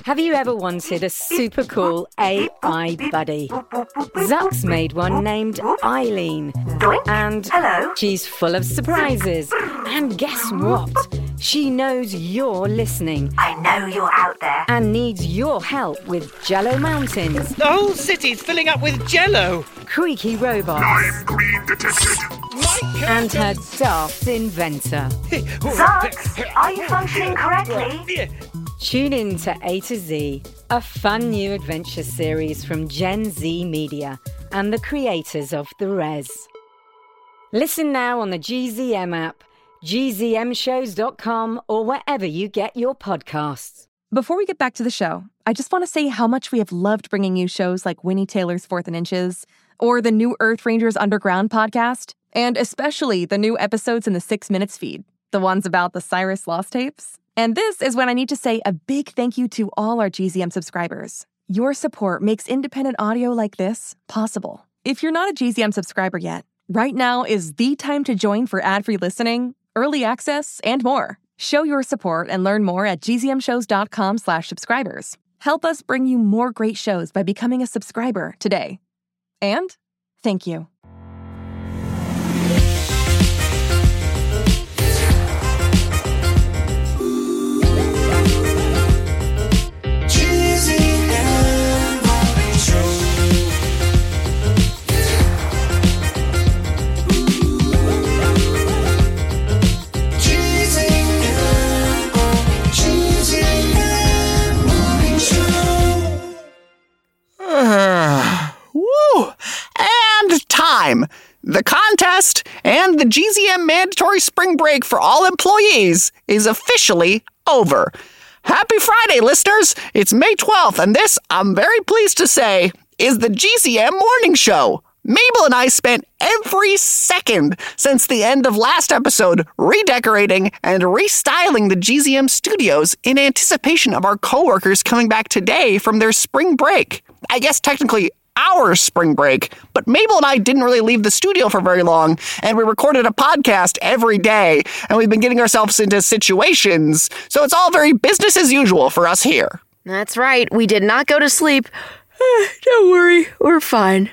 Have you ever wanted a super cool AI buddy? Zuck's made one named Eileen. And she's full of surprises. And guess what? She knows you're listening. I know you're out there. And needs your help with Jello Mountains. The whole city's filling up with Jello. Creaky robots. Lime green detected. And her daft inventor. Zucks, are you functioning correctly? Tune in to A to Z, a fun new adventure series from Gen Z Media and the creators of The Res. Listen now on the GZM app, gzmshows.com, or wherever you get your podcasts. Before we get back to the show, I just want to say how much we have loved bringing you shows like Winnie Taylor's 4th and Inches, or the new Earth Rangers Underground podcast, and especially the new episodes in the 6 Minutes feed, the ones about the Cyrus Lost tapes. And this is when I need to say a big thank you to all our GZM subscribers. Your support makes independent audio like this possible. If you're not a GZM subscriber yet, right now is the time to join for ad-free listening, early access, and more. Show your support and learn more at gzmshows.com/subscribers. Help us bring you more great shows by becoming a subscriber today. And thank you. The contest and the GZM mandatory spring break for all employees is officially over. Happy Friday, listeners! It's May 12th, and this, I'm very pleased to say, is the GZM Morning Show. Mabel and I spent every second since the end of last episode redecorating and restyling the GZM studios in anticipation of our coworkers coming back today from their spring break. I guess technically our spring break, but Mabel and I didn't really leave the studio for very long, and we recorded a podcast every day, and we've been getting ourselves into situations, so it's all very business as usual for us here. That's right, we did not go to sleep. Don't worry, we're fine.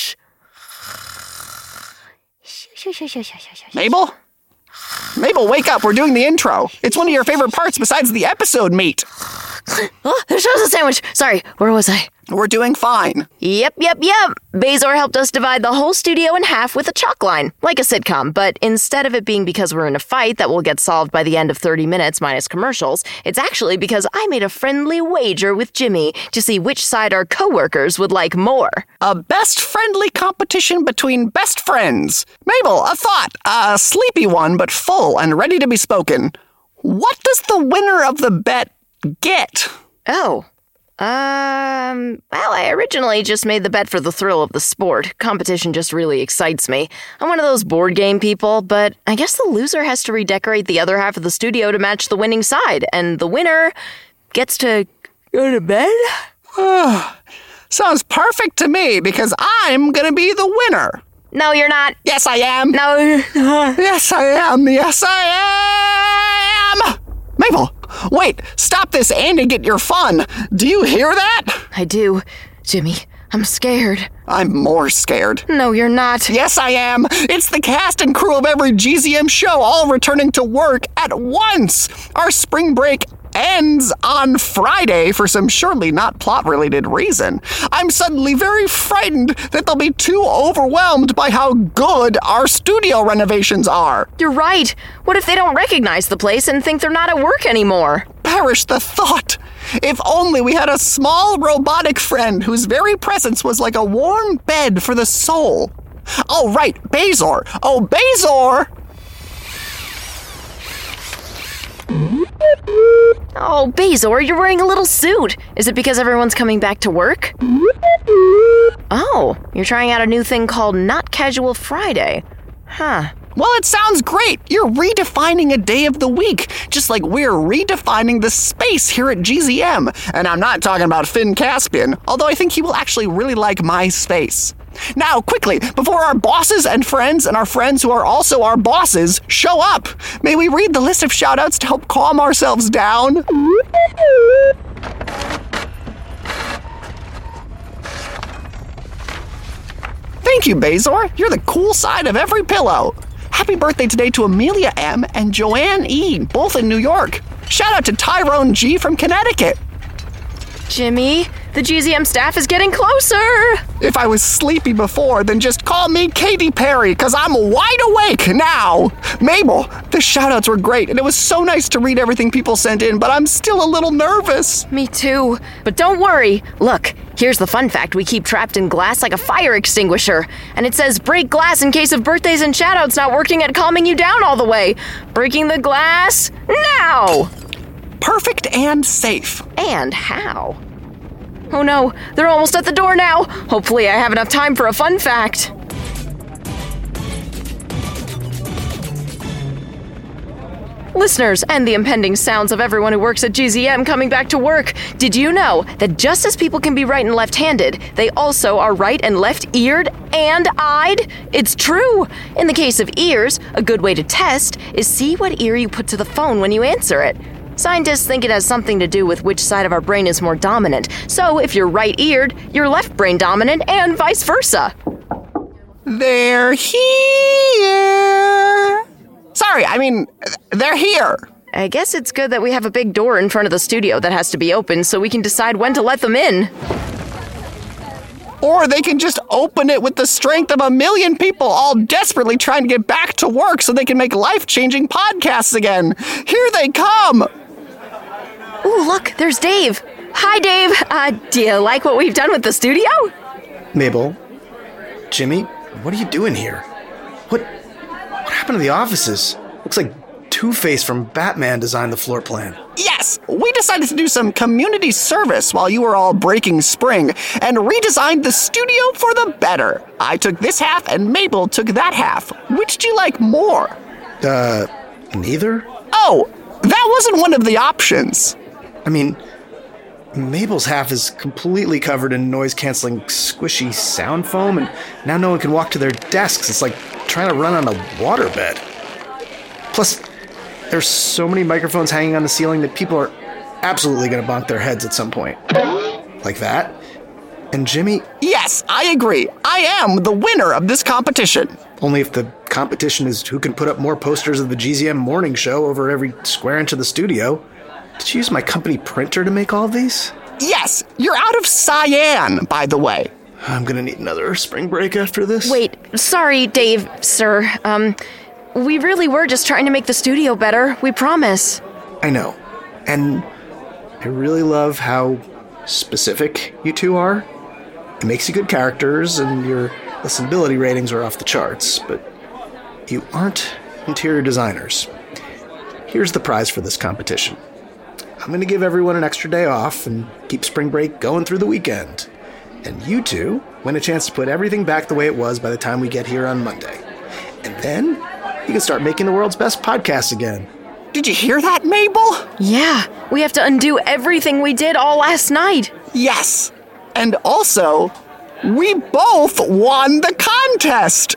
Mabel? Mabel, wake up, we're doing the intro. It's one of your favorite parts besides the episode meat. Oh, there's a sandwich. Sorry, where was I? We're doing fine. Yep. Bazor helped us divide the whole studio in half with a chalk line, like a sitcom, but instead of it being because we're in a fight that will get solved by the end of 30 minutes minus commercials, it's actually because I made a friendly wager with Jimmy to see which side our coworkers would like more. A best friendly competition between best friends. Mabel, a thought, a sleepy one, but full and ready to be spoken. What does the winner of the bet get? Well, I originally just made the bet for the thrill of the sport. Competition just really excites me. I'm one of those board game people, but I guess the loser has to redecorate the other half of the studio to match the winning side, and the winner gets to go to bed? Sounds perfect to me, because I'm gonna be the winner. No, you're not. Yes, I am. No, you're not. Yes, I am. Yes, I am. Mabel, wait, stop this and get your fun. Do you hear that? I do. Jimmy, I'm scared. I'm more scared. No, you're not. Yes, I am. It's the cast and crew of every GZM show all returning to work at once. Our spring break ends on Friday for some surely not plot-related reason. I'm suddenly very frightened that they'll be too overwhelmed by how good our studio renovations are. You're right. What if they don't recognize the place and think they're not at work anymore? Perish the thought. If only we had a small robotic friend whose very presence was like a warm bed for the soul. Oh, right, Bazor. Oh, Bazor! Oh, Bazor, you're wearing a little suit. Is it because everyone's coming back to work? Oh, you're trying out a new thing called Not Casual Friday. Huh. Well, it sounds great. You're redefining a day of the week, just like we're redefining the space here at GZM. And I'm not talking about Finn Caspian, although I think he will actually really like my space. Now, quickly, before our bosses and our friends who are also our bosses show up, may we read the list of shout-outs to help calm ourselves down? Thank you, Bazor. You're the cool side of every pillow. Happy birthday today to Amelia M. and Joanne E., both in New York. Shout out to Tyrone G. from Connecticut. Jimmy, the GZM staff is getting closer. If I was sleepy before, then just call me Katy Perry, because I'm wide awake now. Mabel, the shoutouts were great, and it was so nice to read everything people sent in, but I'm still a little nervous. Me too. But don't worry. Look, here's the fun fact we keep trapped in glass like a fire extinguisher. And it says break glass in case of birthdays and shoutouts not working at calming you down all the way. Breaking the glass now. Perfect and safe. And how? Oh no, they're almost at the door now. Hopefully I have enough time for a fun fact. Listeners, and the impending sounds of everyone who works at GZM coming back to work, did you know that just as people can be right and left-handed, they also are right and left-eared and eyed? It's true. In the case of ears, a good way to test is see what ear you put to the phone when you answer it. Scientists think it has something to do with which side of our brain is more dominant. So if you're right-eared, you're left brain dominant and vice versa. They're here. Sorry, they're here. I guess it's good that we have a big door in front of the studio that has to be open so we can decide when to let them in. Or they can just open it with the strength of 1 million people all desperately trying to get back to work so they can make life-changing podcasts again. Here they come. Ooh, look, there's Dave. Hi, Dave. Do you like what we've done with the studio? Mabel, Jimmy, what are you doing here? What happened to the offices? Looks like Two-Face from Batman designed the floor plan. Yes, we decided to do some community service while you were all breaking spring and redesigned the studio for the better. I took this half and Mabel took that half. Which do you like more? Neither? Oh, that wasn't one of the options. Mabel's half is completely covered in noise-canceling squishy sound foam, and now no one can walk to their desks. It's like trying to run on a waterbed. Plus, there's so many microphones hanging on the ceiling that people are absolutely going to bonk their heads at some point. Like that. And Jimmy... Yes, I agree. I am the winner of this competition. Only if the competition is who can put up more posters of the GZM morning show over every square inch of the studio. Did you use my company printer to make all of these? Yes, you're out of cyan, by the way. I'm going to need another spring break after this. Wait, sorry, Dave, sir. We really were just trying to make the studio better. We promise. I know. And I really love how specific you two are. It makes you good characters, and your listenability ratings are off the charts, but you aren't interior designers. Here's the prize for this competition. I'm going to give everyone an extra day off and keep spring break going through the weekend. And you two win a chance to put everything back the way it was by the time we get here on Monday. And then you can start making the world's best podcast again. Did you hear that, Mabel? Yeah, we have to undo everything we did all last night. Yes. And also, we both won the contest.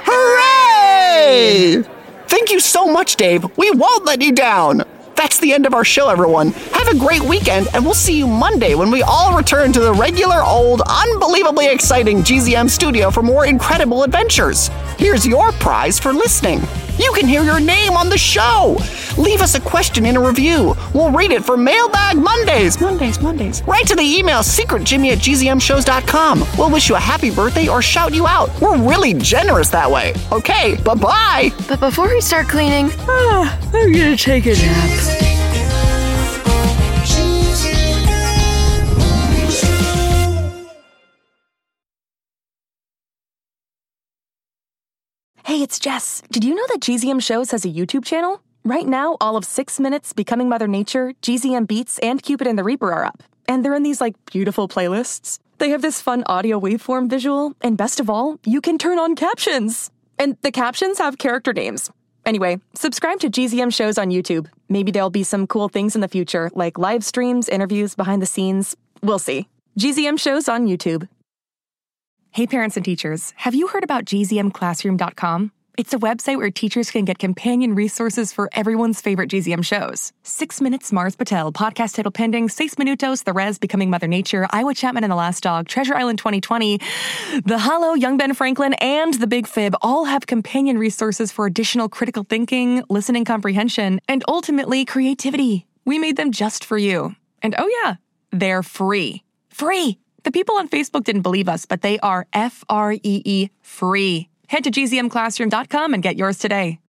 Hooray! Thank you so much, Dave. We won't let you down. That's the end of our show, everyone. Have a great weekend, and we'll see you Monday when we all return to the regular old, unbelievably exciting GZM studio for more incredible adventures. Here's your prize for listening. You can hear your name on the show. Leave us a question in a review. We'll read it for Mailbag Mondays. Mondays. Write to the email secretjimmy@gzmshows.com. We'll wish you a happy birthday or shout you out. We're really generous that way. Okay, bye-bye. But before we start cleaning, I'm gonna take a nap. Hey, it's Jess. Did you know that GZM Shows has a YouTube channel? Right now, all of 6 Minutes, Becoming Mother Nature, GZM Beats, and Cupid and the Reaper are up. And they're in these, beautiful playlists. They have this fun audio waveform visual, and best of all, you can turn on captions. And the captions have character names. Anyway, subscribe to GZM Shows on YouTube. Maybe there'll be some cool things in the future, like live streams, interviews, behind the scenes. We'll see. GZM Shows on YouTube. Hey, parents and teachers, have you heard about gzmclassroom.com? It's a website where teachers can get companion resources for everyone's favorite GZM shows. 6 Minutes, Mars Patel, Podcast Title Pending, 6 Minutos, The Res, Becoming Mother Nature, Iowa Chapman and the Last Dog, Treasure Island 2020, The Hollow, Young Ben Franklin, and The Big Fib all have companion resources for additional critical thinking, listening comprehension, and ultimately creativity. We made them just for you. And oh yeah, they're free. Free! The people on Facebook didn't believe us, but they are free. Head to gzmclassroom.com and get yours today.